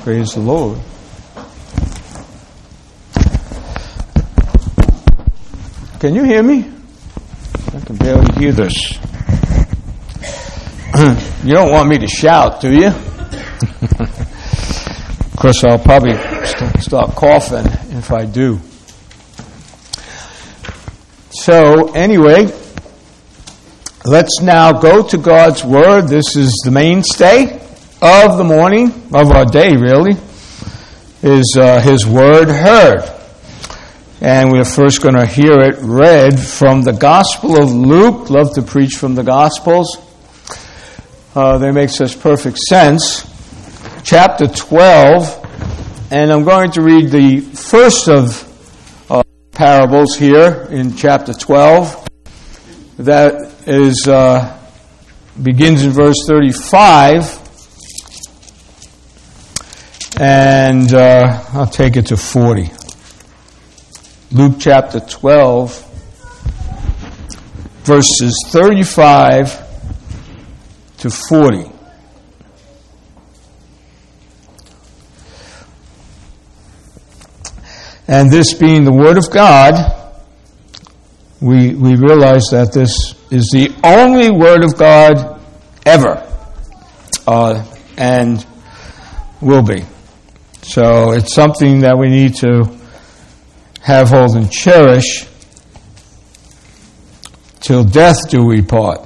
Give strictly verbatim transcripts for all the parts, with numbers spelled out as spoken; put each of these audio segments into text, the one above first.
Praise the Lord. Can you hear me? I can barely hear this. You don't want me to shout, do you? Of course, I'll probably st- start coughing if I do. So, anyway, let's now go to God's Word. This is the mainstay of the morning, of our day, really, is uh, His Word heard. And we're first going to hear it read from the Gospel of Luke. Love to preach from the Gospels. Uh, they make such perfect sense. Chapter twelve, and I'm going to read the first of uh, parables here in chapter twelve. That is uh, begins in verse thirty-five, and uh, I'll take it to forty. Luke chapter twelve, verses thirty-five to forty. And this being the Word of God, we we realize that this is the only Word of God ever, uh, and will be. So it's something that we need to have, hold, and cherish. Till death do we part.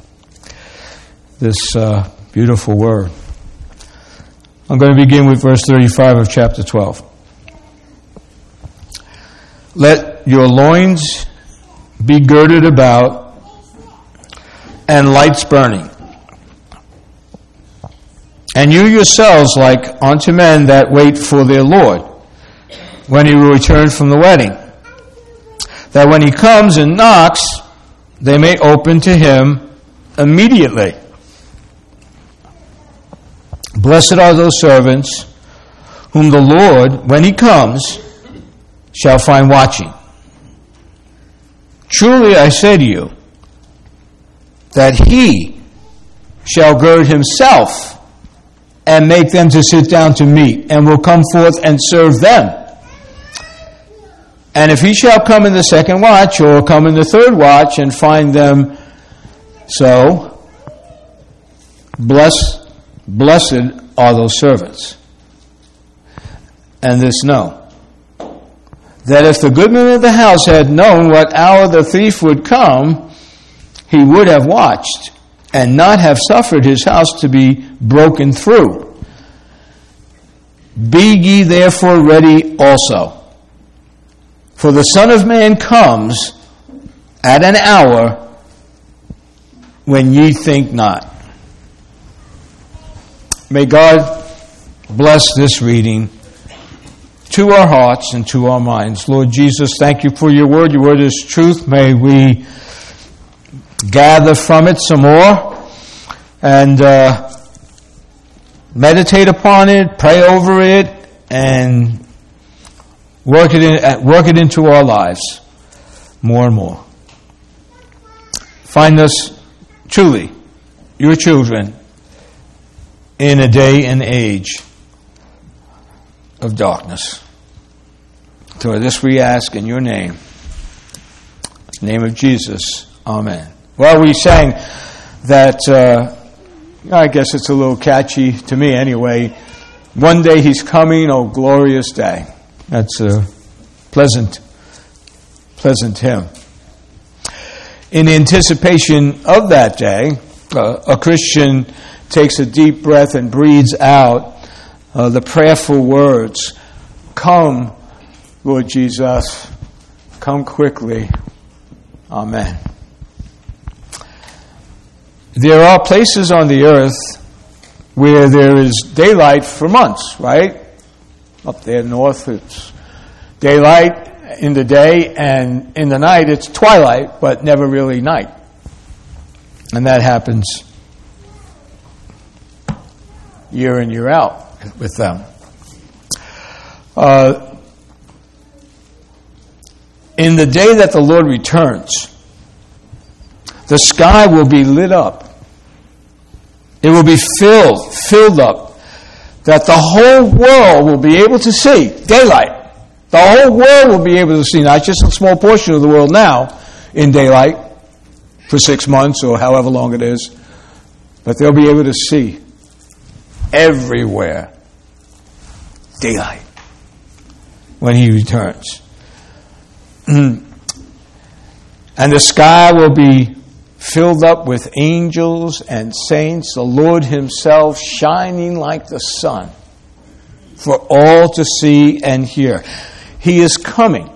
This uh, beautiful word. I'm going to begin with verse thirty-five of chapter twelve. Let your loins be girded about and lights burning. And you yourselves like unto men that wait for their Lord, when he will return from the wedding, that when he comes and knocks, they may open to him immediately. Blessed are those servants whom the Lord, when he comes, shall find watching. Truly I say to you, that he shall gird himself and make them to sit down to meat, and will come forth and serve them. And if he shall come in the second watch, or come in the third watch, and find them so, bless, blessed are those servants. And this know, that if the goodman of the house had known what hour the thief would come, he would have watched, and not have suffered his house to be broken through. Be ye therefore ready also. For the Son of Man comes at an hour when ye think not. May God bless this reading to our hearts and to our minds. Lord Jesus, thank you for your word. Your word is truth. May we gather from it some more and uh, meditate upon it, pray over it, and work it in, work it into our lives more and more. Find us truly, your children, in a day and age of darkness. So this we ask in your name. In the name of Jesus. Amen. Well, we sang that, uh, I guess it's a little catchy to me anyway. One day he's coming, oh glorious day. That's a pleasant, pleasant hymn. In anticipation of that day, uh, a Christian takes a deep breath and breathes out uh, the prayerful words, "Come, Lord Jesus, come quickly. Amen." There are places on the earth where there is daylight for months, right? Up there north, it's daylight in the day, and in the night it's twilight, but never really night. And that happens year in, year out with them. Uh, in the day that the Lord returns, the sky will be lit up. It will be filled, filled up. that the whole world will be able to see, daylight. The whole world will be able to see, not just a small portion of the world now in daylight for six months or however long it is, but they'll be able to see everywhere daylight when he returns. And the sky will be filled up with angels and saints, the Lord himself shining like the sun for all to see and hear. He is coming.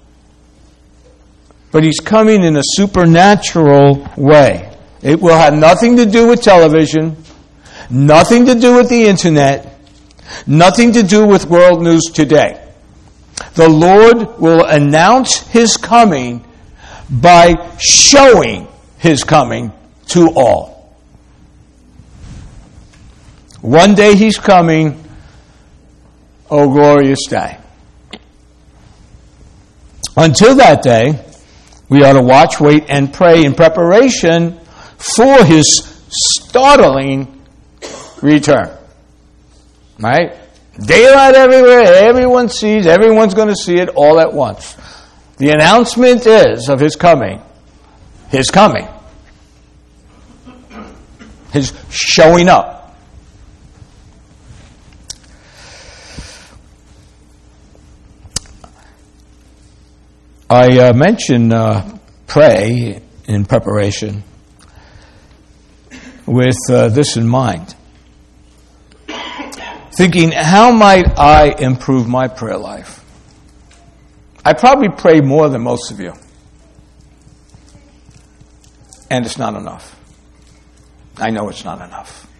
But he's coming in a supernatural way. It will have nothing to do with television, nothing to do with the internet, nothing to do with world news today. The Lord will announce his coming by showing his coming to all. One day he's coming, oh glorious day. Until that day, we ought to watch, wait, and pray in preparation for his startling return. Right? Daylight everywhere, everyone sees, everyone's going to see it all at once. The announcement is of his coming. His coming. His showing up. I uh, mentioned uh, pray in preparation with uh, this in mind. Thinking, how might I improve my prayer life? I probably pray more than most of you. And it's not enough. I know it's not enough.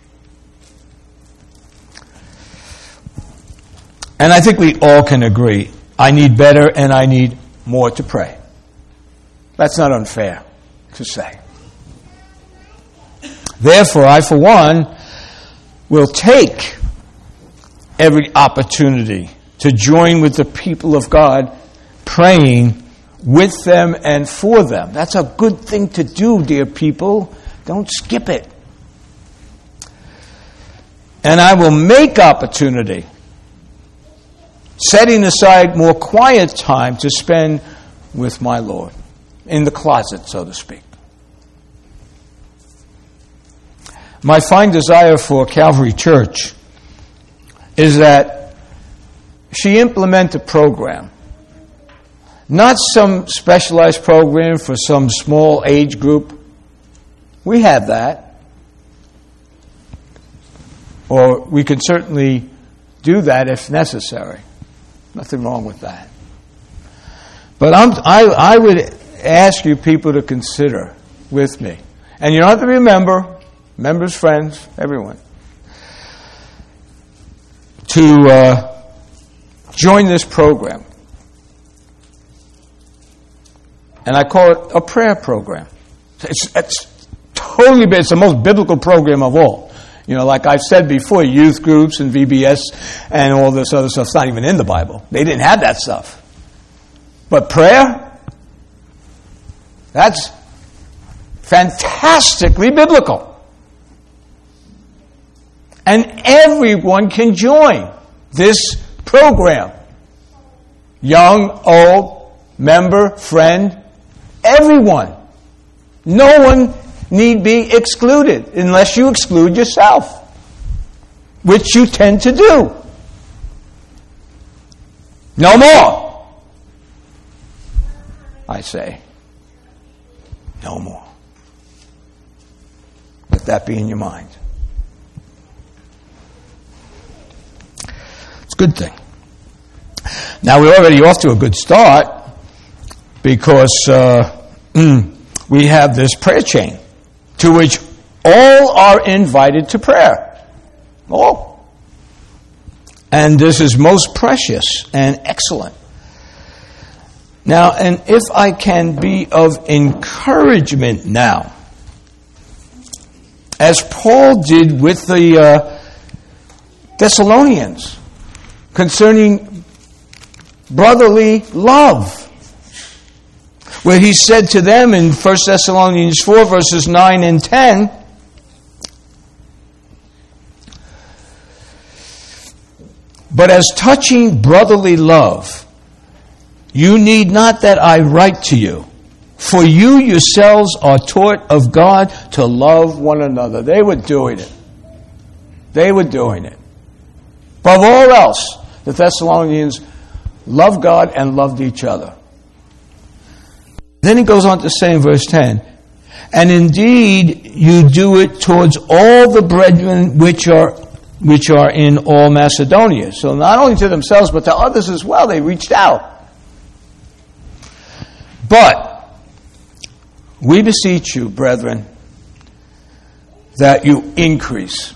And I think we all can agree, I need better and I need more to pray. That's not unfair to say. Therefore, I, for one, will take every opportunity to join with the people of God, praying with them and for them. That's a good thing to do, dear people. Don't skip it. And I will make opportunity, setting aside more quiet time to spend with my Lord, in the closet, so to speak. My fine desire for Calvary Church is that she implement a program, not some specialized program for some small age group. We have that. Or we can certainly do that if necessary. Nothing wrong with that. But I'm, I, I would ask you people to consider with me. And you don't have to remember, members, friends, everyone, to uh, join this program. And I call it a prayer program. It's, it's totally, it's the most biblical program of all. You know, like I've said before, youth groups and V B S and all this other stuff's not even in the Bible. They didn't have that stuff. But prayer, that's fantastically biblical. And everyone can join this program. Young, old, member, friend, everyone. No one need be excluded unless you exclude yourself, which you tend to do. No more, I say. No more. Let that be in your mind. It's a good thing. Now, we're already off to a good start because uh, we have this prayer chain to which all are invited to prayer. All. And this is most precious and excellent. Now, and if I can be of encouragement now, as Paul did with the uh, Thessalonians concerning brotherly love, where he said to them in First Thessalonians four, verses nine and ten, But as touching brotherly love, you need not that I write to you, for you yourselves are taught of God to love one another. They were doing it. They were doing it. Above all else, the Thessalonians loved God and loved each other. Then he goes on to say in verse ten, and indeed you do it towards all the brethren which are which are in all Macedonia. So not only to themselves, but to others as well, they reached out. But we beseech you, brethren, that you increase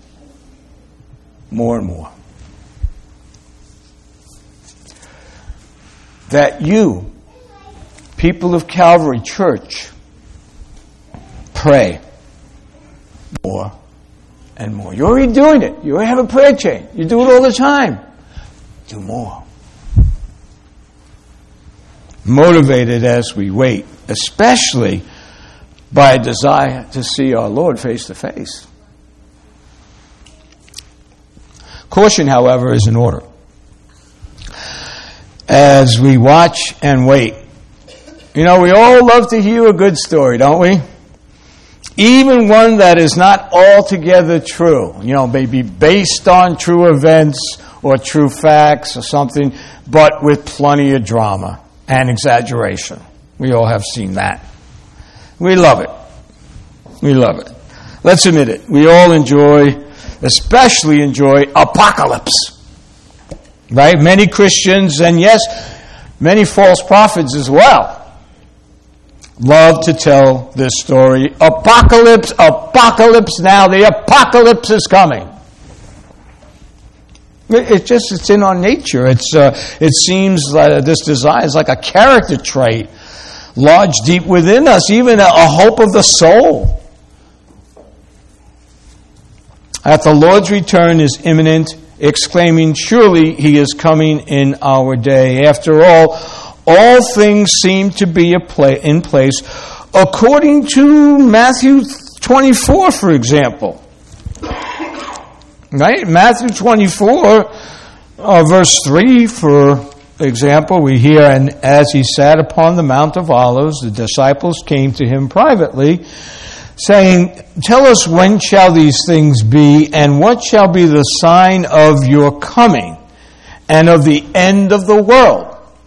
more and more. That you, people of Calvary Church, pray more and more. You're already doing it. You already have a prayer chain. You do it all the time. Do more. Motivated as we wait, especially by a desire to see our Lord face to face. Caution, however, is in order. As we watch and wait. You know, we all love to hear a good story, don't we? Even one that is not altogether true. You know, maybe based on true events or true facts or something, but with plenty of drama and exaggeration. We all have seen that. We love it. We love it. Let's admit it. We all enjoy, especially enjoy, apocalypse. Right? Many Christians, and yes, many false prophets as well, love to tell this story. Apocalypse, apocalypse now. The apocalypse is coming. It just, it's in our nature. It's, uh, it seems like this desire is like a character trait lodged deep within us, even a, a hope of the soul. At the Lord's return is imminent, exclaiming, surely he is coming in our day. After all, all things seem to be a play, in place according to Matthew twenty-four, for example. Right? Matthew twenty-four, uh, verse three, for example, we hear, and as he sat upon the Mount of Olives, the disciples came to him privately, saying, tell us when shall these things be, and what shall be the sign of your coming, and of the end of the world?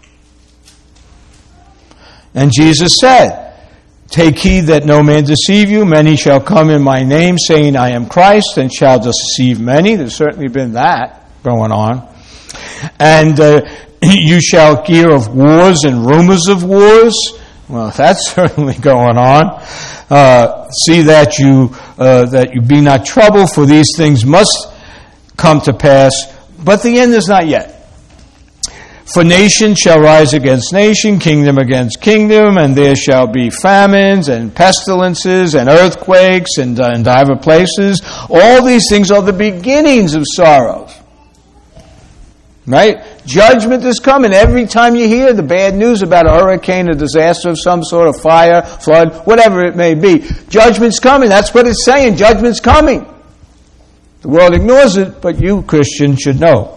And Jesus said, take heed that no man deceive you. Many shall come in my name, saying, I am Christ, and shall deceive many. There's certainly been that going on. And uh, you shall hear of wars and rumors of wars. Well, that's certainly going on. Uh, see that you uh, that you be not troubled, for these things must come to pass, but the end is not yet. For nation shall rise against nation, kingdom against kingdom, and there shall be famines and pestilences and earthquakes in, in divers places. All these things are the beginnings of sorrows. Right? Judgment is coming. Every time you hear the bad news about a hurricane, a disaster of some sort, of fire, flood, whatever it may be, judgment's coming. That's what it's saying. Judgment's coming. The world ignores it, but you, Christian, should know.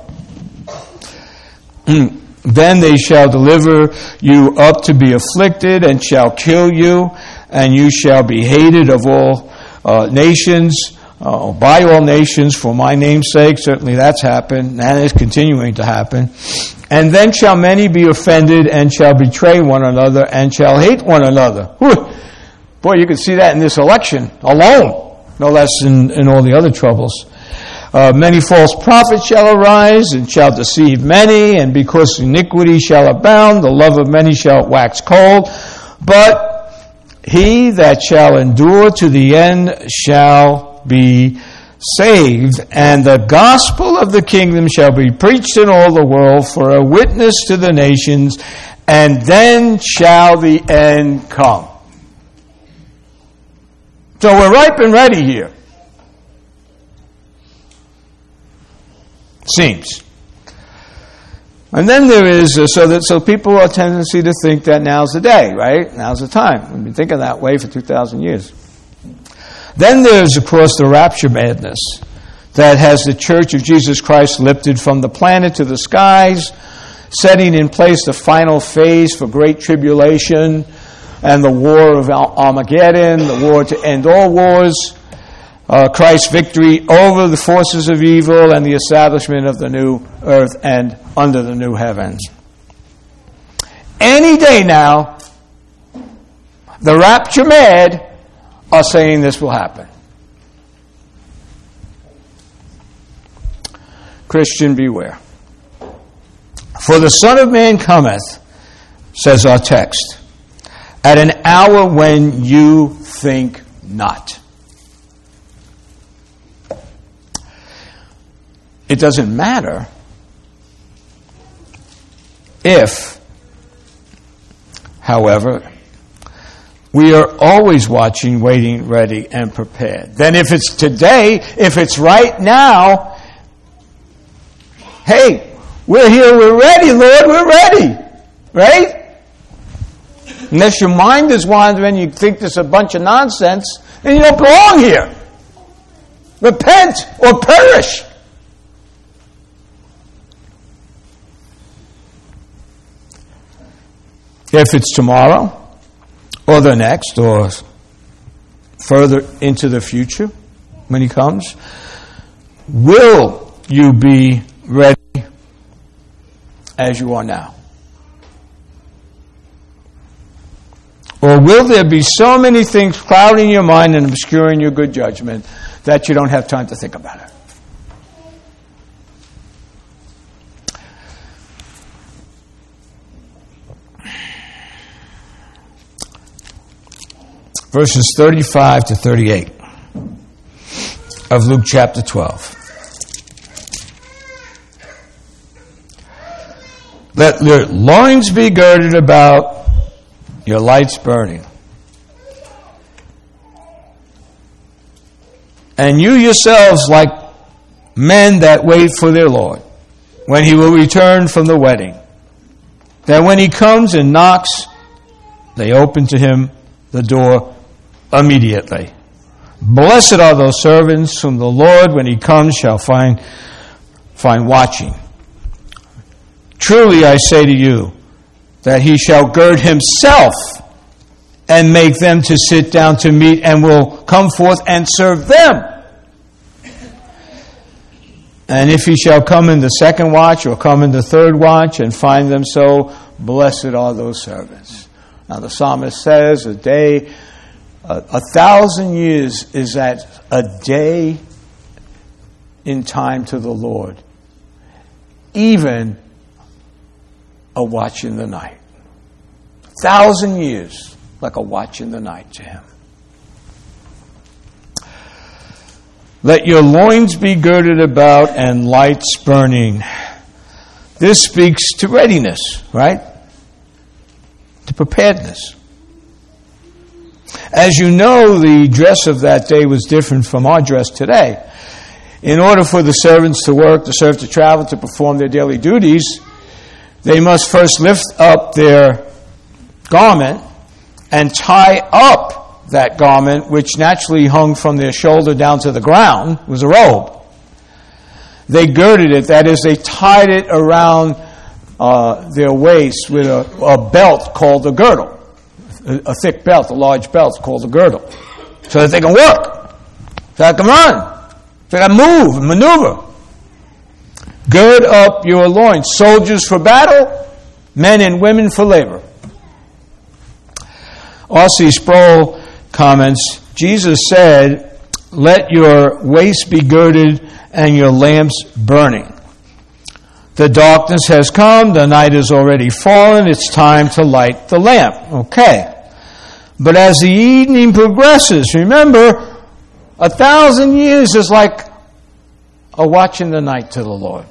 Then they shall deliver you up to be afflicted, and shall kill you, and you shall be hated of all uh, nations, uh, by all nations, for my name's sake. Certainly that's happened, and is continuing to happen. And then shall many be offended, and shall betray one another, and shall hate one another. Whew. Boy, you can see that in this election alone, no less in, in all the other troubles. Uh, many false prophets shall arise, and shall deceive many, and because iniquity shall abound, the love of many shall wax cold. But he that shall endure to the end shall be saved. And the gospel of the kingdom shall be preached in all the world for a witness to the nations, and then shall the end come. So we're ripe and ready here. Seems. And then there is, uh, so that so people have a tendency to think that now's the day, right? Now's the time. We've been thinking that way for two thousand years. Then there's, of course, the rapture madness. that has the church of Jesus Christ lifted from the planet to the skies, setting in place the final phase for great tribulation and the war of Armageddon, the war to end all wars, uh, Christ's victory over the forces of evil, and the establishment of the new earth and under the new heavens. Any day now, the rapture mad are saying this will happen. Christian, beware. For the Son of Man cometh, says our text, at an hour when you think not. It doesn't matter if, however, we are always watching, waiting, ready, and prepared. Then if it's today, if it's right now, hey, we're here, we're ready, Lord, we're ready. Right? Unless your mind is wandering, you think this is a bunch of nonsense, and you don't belong here. Repent or perish. If it's tomorrow, or the next, or further into the future, when he comes, will you be ready as you are now? Or will there be so many things clouding your mind and obscuring your good judgment that you don't have time to think about it? Verses thirty-five to thirty-eight of Luke chapter twelve. Let your loins be girded about, your lights burning. And you yourselves like men that wait for their Lord, when he will return from the wedding, that when he comes and knocks, they open to him the door immediately. Blessed are those servants whom the Lord, when he comes, shall find find watching. Truly I say to you, that he shall gird himself and make them to sit down to meat, and will come forth and serve them. And if he shall come in the second watch, or come in the third watch, and find them so, blessed are those servants. Now the psalmist says, a day, a, a thousand years is at a day in time to the Lord, even a watch in the night. A thousand years like a watch in the night to him. Let your loins be girded about and lights burning. This speaks to readiness, right? To preparedness. As you know, the dress of that day was different from our dress today. In order for the servants to work, to serve, to travel, to perform their daily duties, they must first lift up their garment and tie up that garment, which naturally hung from their shoulder down to the ground, was a robe. They girded it, that is, they tied it around uh, their waist with a, a belt called a girdle. A, a thick belt, a large belt called a girdle. So that they can work, so they can run, so they can move and maneuver. Gird up your loins, soldiers for battle, men and women for labor. R C Sproul comments, Jesus said, let your waist be girded and your lamps burning. The darkness has come, the night is already fallen, it's time to light the lamp. Okay. But as the evening progresses, remember, a thousand years is like a watch in the night to the Lord.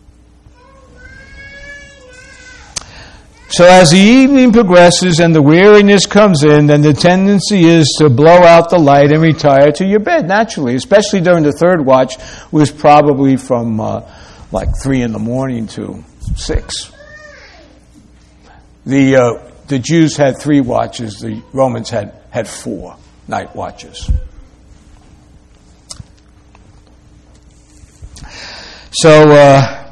So as the evening progresses and the weariness comes in, then the tendency is to blow out the light and retire to your bed, naturally, especially during the third watch, which was probably from uh, like three in the morning to six. The uh, the Jews had three watches, the Romans had, had four night watches. So, uh,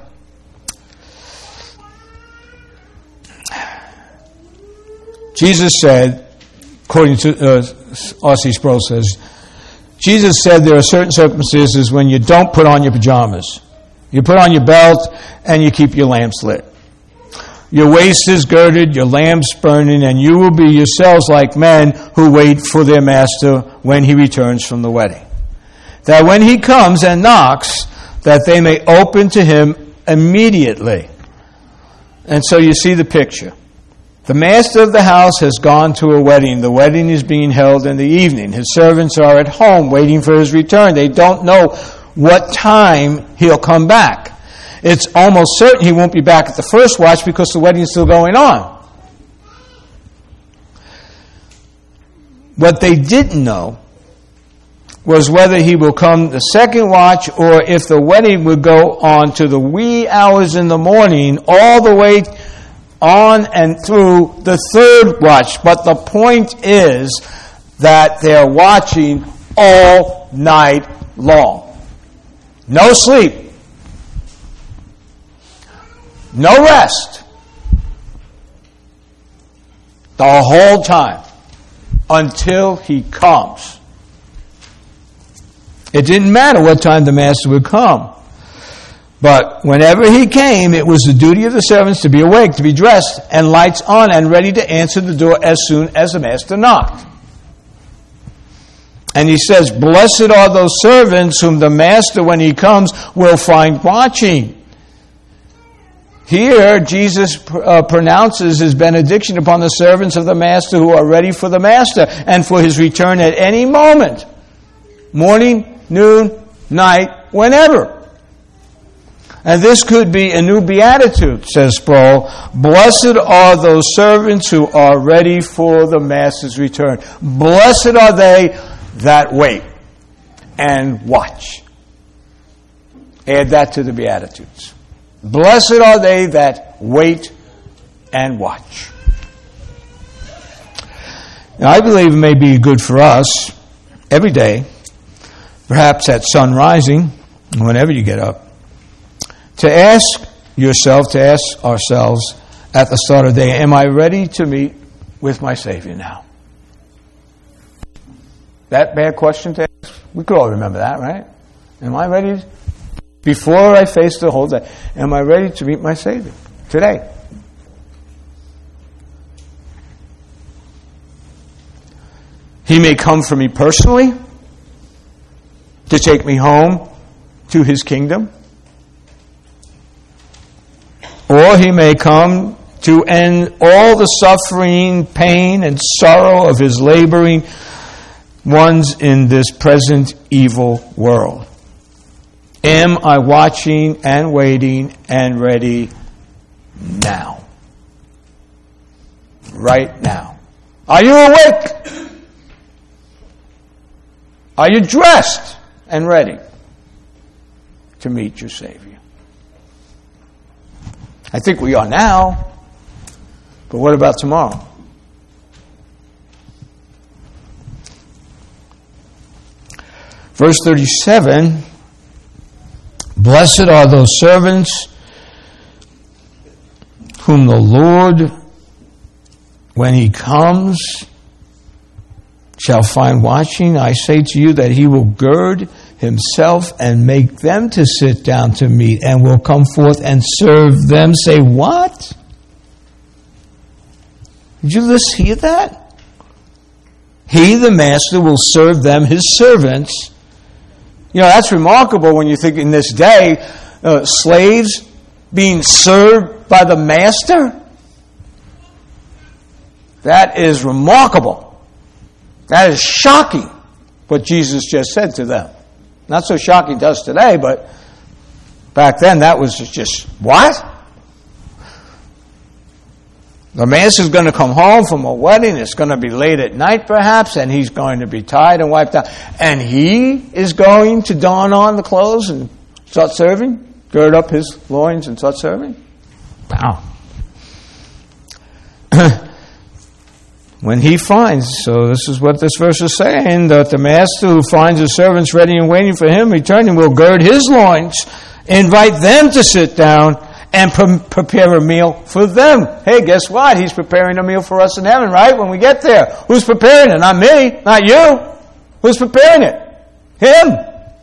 Jesus said, according to uh, R C Sproul says, Jesus said there are certain circumstances when you don't put on your pajamas. You put on your belt and you keep your lamps lit. Your waist is girded, your lamps burning, and you will be yourselves like men who wait for their master when he returns from the wedding. That when he comes and knocks, that they may open to him immediately. And so you see the picture. The master of the house has gone to a wedding. The wedding is being held in the evening. His servants are at home waiting for his return. They don't know what time he'll come back. It's almost certain he won't be back at the first watch because the wedding is still going on. What they didn't know was whether he will come the second watch or if the wedding would go on to the wee hours in the morning all the way on and through the third watch. But the point is that they're watching all night long. No sleep. No rest. The whole time. Until he comes. It didn't matter what time the master would come. But whenever he came, it was the duty of the servants to be awake, to be dressed, and lights on, and ready to answer the door as soon as the master knocked. And he says, blessed are those servants whom the master, when he comes, will find watching. Here, Jesus uh, pronounces his benediction upon the servants of the master who are ready for the master and for his return at any moment. Morning, noon, night, whenever. And this could be a new beatitude, says Sproul. Blessed are those servants who are ready for the master's return. Blessed are they that wait and watch. Add that to the Beatitudes. Blessed are they that wait and watch. Now, I believe it may be good for us every day, perhaps at sun rising, whenever you get up, to ask yourself, to ask ourselves at the start of the day, am I ready to meet with my Savior now? That bad question to ask? We could all remember that, right? Am I ready? Before I face the whole day, am I ready to meet my Savior today? He may come for me personally to take me home to his kingdom. Or he may come to end all the suffering, pain, and sorrow of his laboring ones in this present evil world. Am I watching and waiting and ready now? Right now. Are you awake? Are you dressed and ready to meet your Savior? I think we are now, but what about tomorrow? Verse thirty-seven, blessed are those servants whom the Lord, when he comes, shall find watching. I say to you that he will gird himself and make them to sit down to meat, and will come forth and serve them. Say, what? Did you just hear that? He, the master, will serve them, his servants. You know, that's remarkable when you think in this day, uh, slaves being served by the master. That is remarkable. That is shocking, what Jesus just said to them. Not so shocking to us today, but back then that was just, what? The master's going to come home from a wedding. It's going to be late at night perhaps, and he's going to be tired and wiped out. And he is going to don on the clothes and start serving? Gird up his loins and start serving? Wow. When he finds, so this is what this verse is saying, that the master who finds his servants ready and waiting for him, returning, will gird his loins invite them to sit down and pre- prepare a meal for them. Hey, guess what? He's preparing a meal for us in heaven, right? When we get there. Who's preparing it? Not me, not you. Who's preparing it? Him.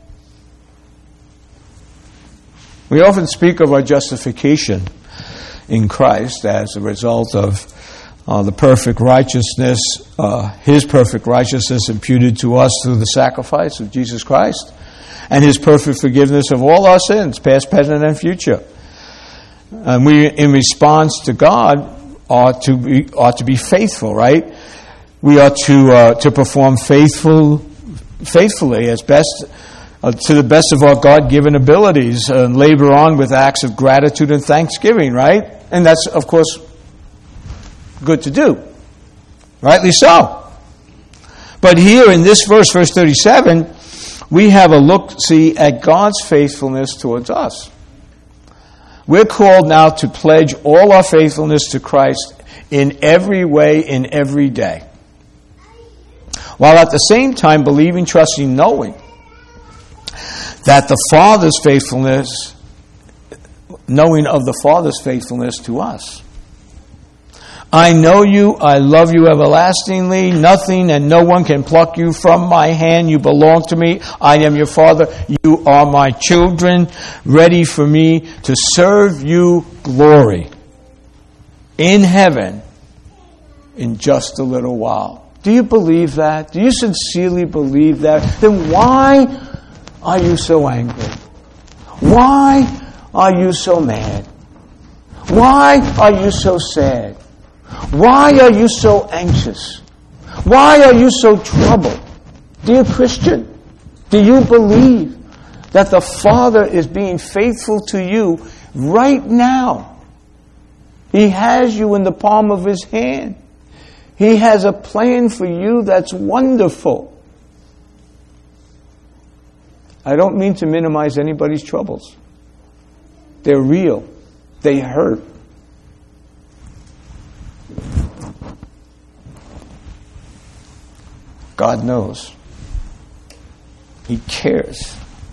We often speak of our justification in Christ as a result of uh, the perfect righteousness, uh, His perfect righteousness imputed to us through the sacrifice of Jesus Christ, and His perfect forgiveness of all our sins, past, present, and future. And we, in response to God, ought to be, ought to be faithful, right? We ought to uh, to perform faithful, faithfully as best uh, to the best of our God-given abilities, and labor on with acts of gratitude and thanksgiving, right? And that's, of course, good to do, rightly so. But here in this verse, verse thirty-seven, we have a look, see, at God's faithfulness towards us. We're called now to pledge all our faithfulness to Christ in every way, in every day. While at the same time believing, trusting, knowing that the Father's faithfulness, knowing of the Father's faithfulness to us. I know you, I love you everlastingly. Nothing and no one can pluck you from my hand. You belong to me. I am your Father. You are my children, ready for me to serve you glory in heaven in just a little while. Do you believe that? Do you sincerely believe that? Then why are you so angry? Why are you so mad? Why are you so sad? Why are you so anxious? Why are you so troubled? Dear Christian, do you believe that the Father is being faithful to you right now? He has you in the palm of His hand. He has a plan for you that's wonderful. I don't mean to minimize anybody's troubles. They're real. They hurt. God knows. He cares.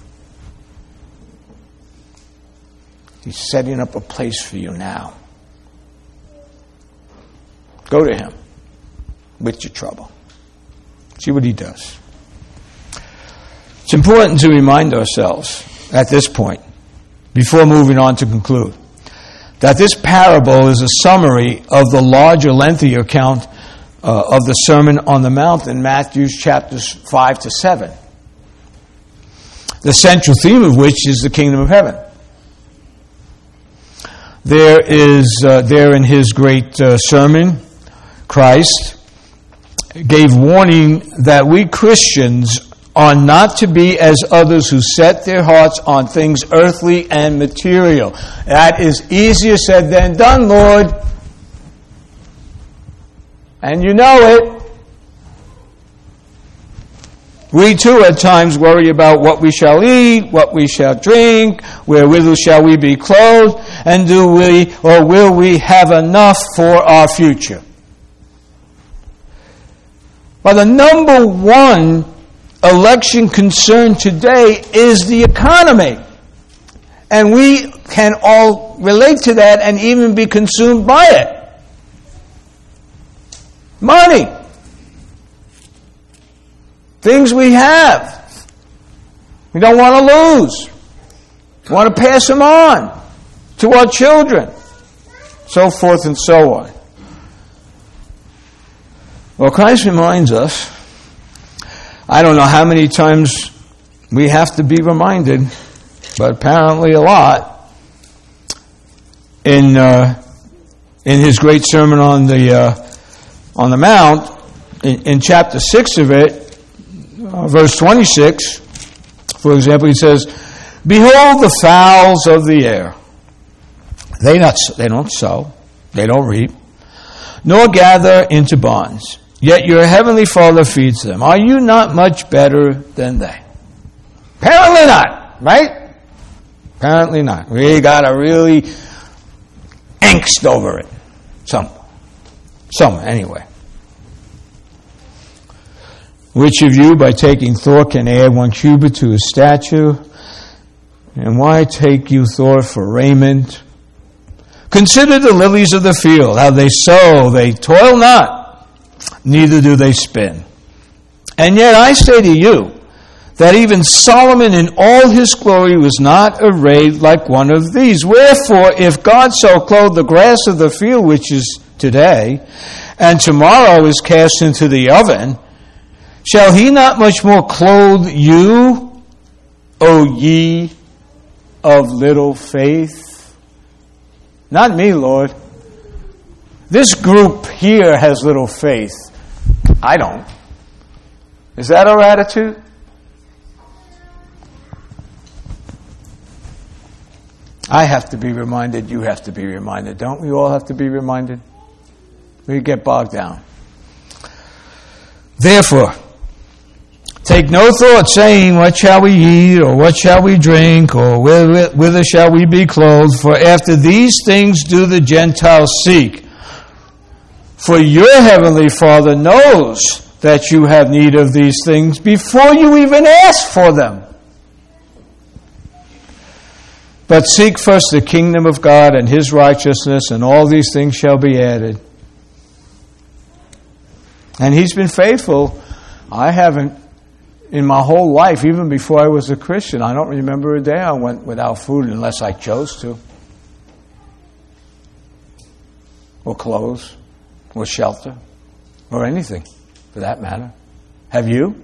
He's setting up a place for you now. Go to Him with your trouble. See what He does. It's important to remind ourselves at this point, before moving on to conclude, that this parable is a summary of the larger, lengthier account uh, of the Sermon on the Mount in Matthew chapters five to seven. The central theme of which is the kingdom of heaven. There is, uh, there in His great uh, sermon, Christ gave warning that we Christians are not to be as others who set their hearts on things earthly and material. That is easier said than done, Lord. And you know it. We too at times worry about what we shall eat, what we shall drink, wherewithal shall we be clothed, and do we or will we have enough for our future? But the number one election concern today is the economy. And we can all relate to that and even be consumed by it. Money. Things we have. We don't want to lose. We want to pass them on to our children. So forth and so on. Well, Christ reminds us, I don't know how many times we have to be reminded, but apparently a lot, in uh, in His great sermon on the uh, on the Mount, in, in chapter six of it, uh, verse twenty-six, for example, He says, "Behold the fowls of the air; they not they don't sow, they don't reap, nor gather into barns. Yet your heavenly Father feeds them. Are you not much better than they?" Apparently not, right? Apparently not. We got a really angst over it. Some. Some, anyway. Which of you, by taking thought, can add one cubit to his stature? And why take you thought for raiment? Consider the lilies of the field, how they sow, they toil not, neither do they spin. And yet I say to you, that even Solomon in all his glory was not arrayed like one of these. Wherefore, if God so clothe the grass of the field, which is today, and tomorrow is cast into the oven, shall he not much more clothe you, O ye of little faith? Not me, Lord. This group here has little faith. I don't. Is that our attitude? I have to be reminded, you have to be reminded. Don't we all have to be reminded? We get bogged down. Therefore, take no thought, saying, what shall we eat, or what shall we drink, or whither, whither shall we be clothed? For after these things do the Gentiles seek. For your heavenly Father knows that you have need of these things before you even ask for them. But seek first the kingdom of God and his righteousness, and all these things shall be added. And he's been faithful. I haven't, in my whole life, even before I was a Christian, I don't remember a day I went without food unless I chose to. Or clothes, or shelter, or anything, for that matter. Have you?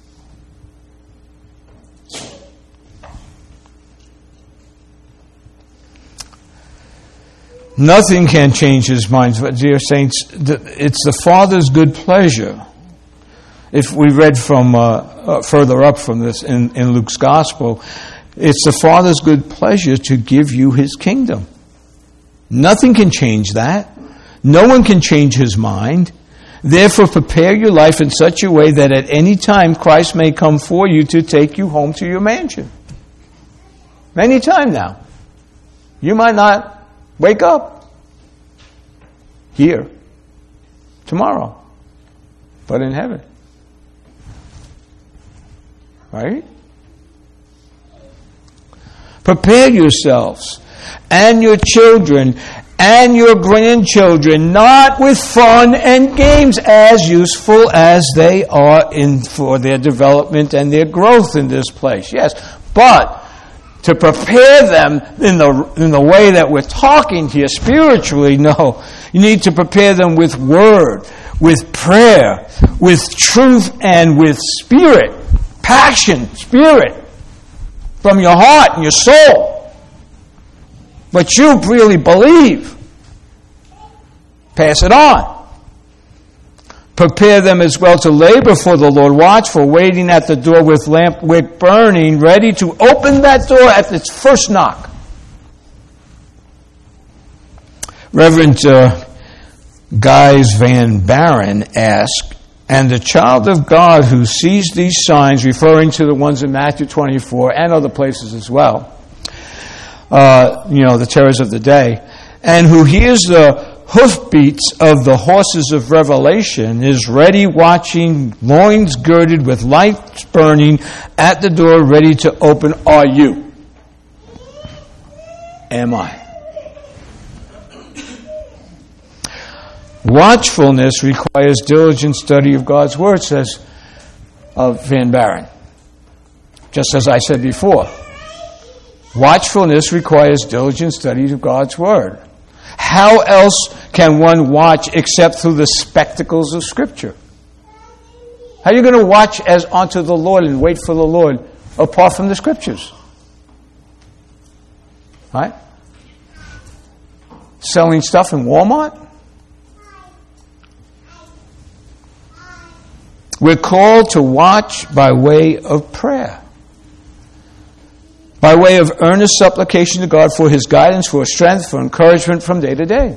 Nothing can change his mind. But dear saints, it's the Father's good pleasure. If we read from uh, uh, further up from this in, in Luke's Gospel, it's the Father's good pleasure to give you his kingdom. Nothing can change that. No one can change his mind. Therefore, prepare your life in such a way that at any time Christ may come for you to take you home to your mansion. Any time now. You might not wake up here tomorrow, but in heaven. Right? Prepare yourselves and your children and your grandchildren, not with fun and games, as useful as they are in for their development and their growth in this place. Yes, but to prepare them in the in the way that we're talking here spiritually, no. You need to prepare them with word, with prayer, with truth, and with spirit. Passion, spirit, from your heart and your soul. But you really believe. Pass it on. Prepare them as well to labor for the Lord, watchful, waiting at the door with lamp wick burning, ready to open that door at its first knock. Reverend uh, Guys Van Baren asked, and the child of God who sees these signs, referring to the ones in Matthew twenty-four and other places as well, uh, you know, the terrors of the day, and who hears the hoofbeats of the horses of Revelation, is ready, watching, loins girded with lights burning, at the door ready to open. Are you? Am I? Watchfulness requires diligent study of God's Word, says of Van Baren. Just as I said before. Watchfulness requires diligent study of God's Word. How else can one watch except through the spectacles of Scripture? How are you going to watch as unto the Lord and wait for the Lord apart from the Scriptures? Right? Selling stuff in Walmart? We're called to watch by way of prayer. By way of earnest supplication to God for his guidance, for strength, for encouragement from day to day.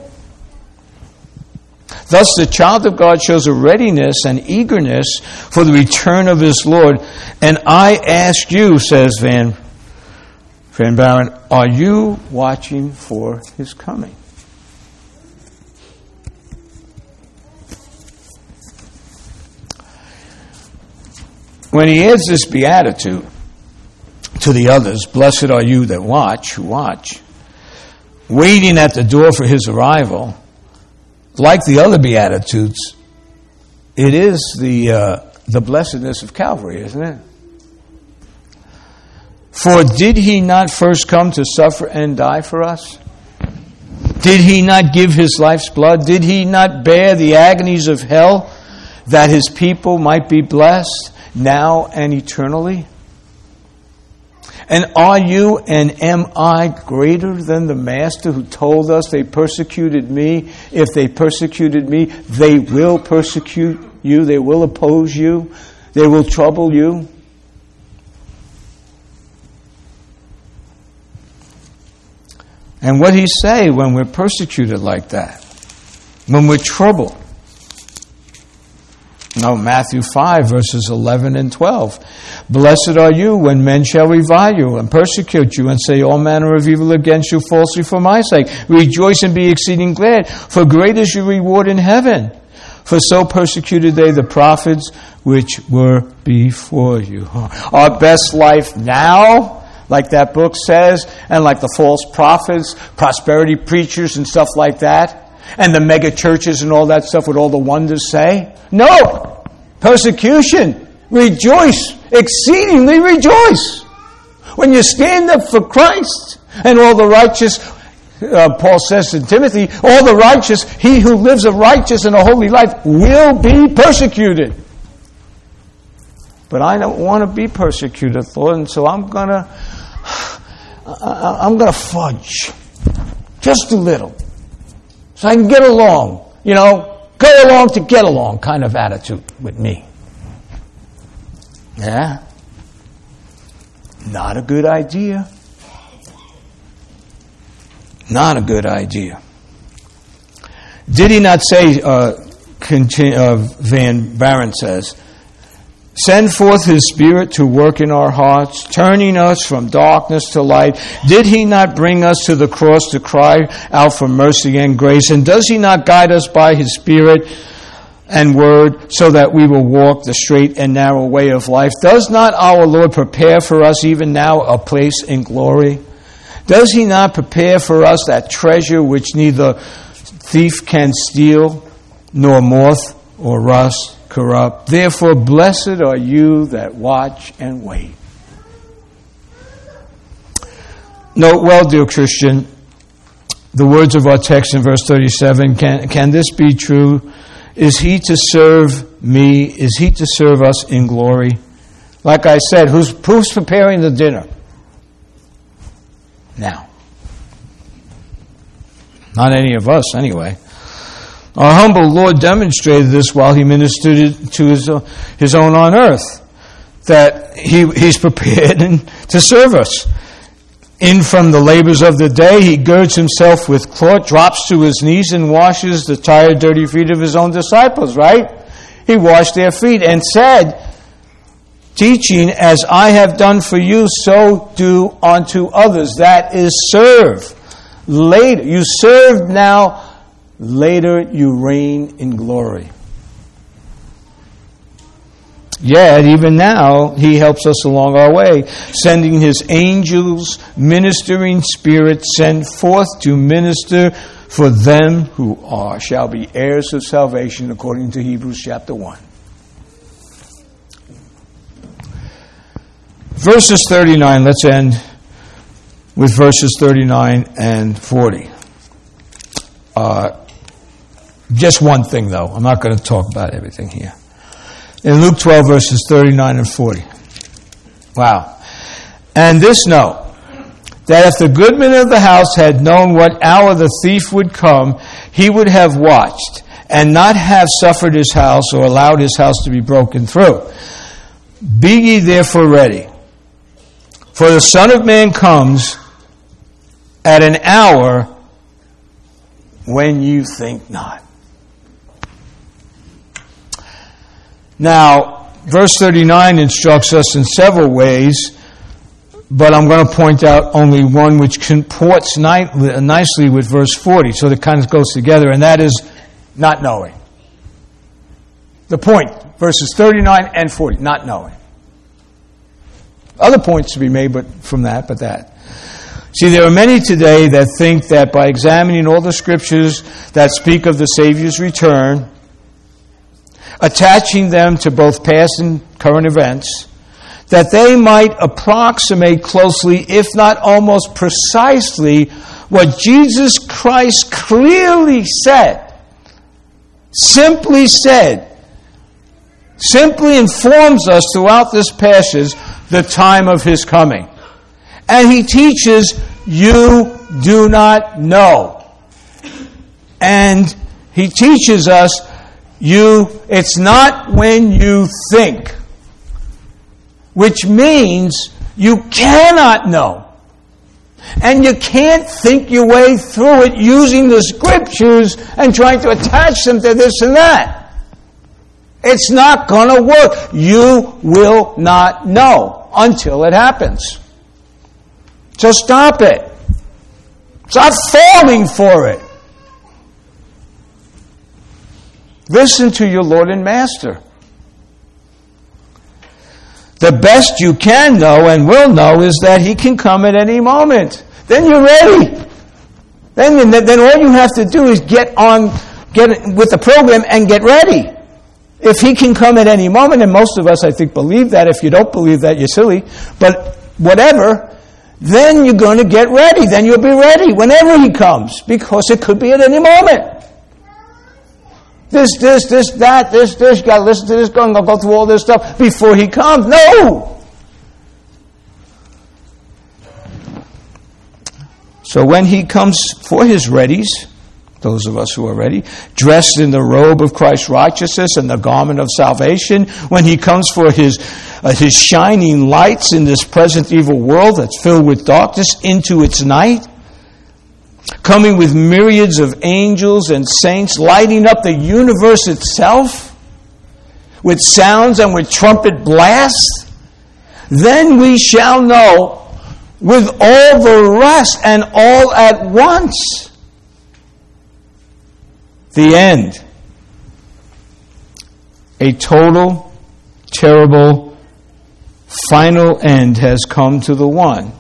Thus, the child of God shows a readiness and eagerness for the return of his Lord. And I ask you, says Van, Van Baren, are you watching for his coming? When he adds this beatitude to the others, blessed are you that watch, who watch, waiting at the door for his arrival, like the other Beatitudes, it is the uh, the blessedness of Calvary, isn't it? For did he not first come to suffer and die for us? Did he not give his life's blood? Did he not bear the agonies of hell that his people might be blessed now and eternally? And are you and am I greater than the Master who told us they persecuted me? If they persecuted me, they will persecute you. They will oppose you. They will trouble you. And what he say when we're persecuted like that? When we're troubled? No, Matthew five, verses eleven and twelve. Blessed are you when men shall revile you and persecute you and say all manner of evil against you falsely for my sake. Rejoice and be exceeding glad, for great is your reward in heaven. For so persecuted they the prophets which were before you. Our best life now, like that book says, and like the false prophets, prosperity preachers and stuff like that, and the mega churches and all that stuff, what all the wonders say? No! Persecution! Rejoice! Exceedingly rejoice! When you stand up for Christ and all the righteous, uh, Paul says to Timothy, all the righteous, he who lives a righteous and a holy life will be persecuted. But I don't want to be persecuted, Lord, and so I'm gonna, I'm gonna fudge just a little, so I can get along. You know, go along to get along kind of attitude with me. Yeah, not a good idea. Not a good idea. Did he not say? Uh, continue, uh, Van Barren says, send forth his Spirit to work in our hearts, turning us from darkness to light. Did he not bring us to the cross to cry out for mercy and grace? And does he not guide us by his Spirit and word so that we will walk the straight and narrow way of life? Does not our Lord prepare for us even now a place in glory? Does he not prepare for us that treasure which neither thief can steal, nor moth or rust corrupt? Therefore, blessed are you that watch and wait. Note well, dear Christian, the words of our text in verse thirty-seven. Can, can this be true? Is he to serve me? Is he to serve us in glory? Like I said, who's, who's preparing the dinner? Now. Not any of us, anyway. Our humble Lord demonstrated this while he ministered to his, uh, his own on earth, that he, he's prepared and, to serve us. In from the labors of the day, he girds himself with cloth, drops to his knees, and washes the tired, dirty feet of his own disciples, right? He washed their feet and said, teaching, as I have done for you, so do unto others. That is serve. Later, you serve now. Later you reign in glory. Yet, even now, he helps us along our way, sending his angels, ministering spirits, sent forth to minister for them who are, shall be heirs of salvation, according to Hebrews chapter one. Verses thirty-nine, let's end with verses thirty-nine and forty. Uh, Just one thing, though. I'm not going to talk about everything here. In Luke twelve, verses thirty-nine and forty. Wow. And this know, that if the goodman of the house had known what hour the thief would come, he would have watched, and not have suffered his house or allowed his house to be broken through. Be ye therefore ready, for the Son of Man comes at an hour when you think not. Now, verse thirty-nine instructs us in several ways, but I'm going to point out only one which comports nicely with verse forty, so that kind of goes together, and that is not knowing. The point, verses thirty-nine and forty, not knowing. Other points to be made but from that, but that. See, there are many today that think that by examining all the scriptures that speak of the Savior's return, attaching them to both past and current events, that they might approximate closely, if not almost precisely, what Jesus Christ clearly said, simply said, simply informs us throughout this passage the time of his coming. And he teaches, you do not know. And he teaches us, you, it's not when you think. Which means you cannot know. And you can't think your way through it using the scriptures and trying to attach them to this and that. It's not going to work. You will not know until it happens. So stop it. Stop falling for it. Listen to your Lord and Master. The best you can know and will know is that he can come at any moment. Then you're ready. Then, then all you have to do is get on, get with the program and get ready. If he can come at any moment, and most of us, I think, believe that. If you don't believe that, you're silly. But whatever, then you're going to get ready. Then you'll be ready whenever he comes, because it could be at any moment. This, this, this, that, this, this, you got to listen to this, go, go through all this stuff before he comes. No! So when he comes for his readies, those of us who are ready, dressed in the robe of Christ's righteousness and the garment of salvation, when he comes for his, uh, his shining lights in this present evil world that's filled with darkness into its night, coming with myriads of angels and saints, lighting up the universe itself with sounds and with trumpet blasts, then we shall know with all the rest and all at once the end. A total, terrible, final end has come to the one,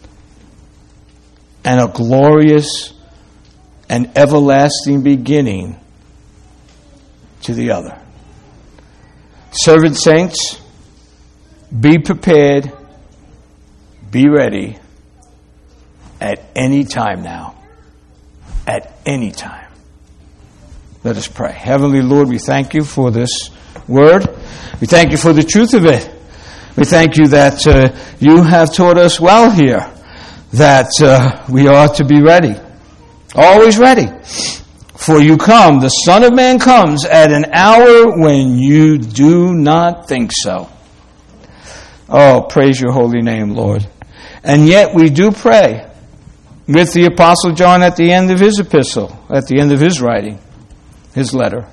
and a glorious and everlasting beginning to the other. Servant saints, be prepared, be ready at any time now. At any time. Let us pray. Heavenly Lord, we thank you for this word. We thank you for the truth of it. We thank you that uh, you have taught us well here that uh, we are to be ready. Always ready. For you come, the Son of Man comes at an hour when you do not think so. Oh, praise your holy name, Lord. And yet we do pray with the Apostle John at the end of his epistle, at the end of his writing, his letter.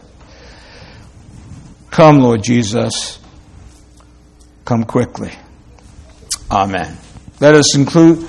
Come, Lord Jesus. Come quickly. Amen. Let us include...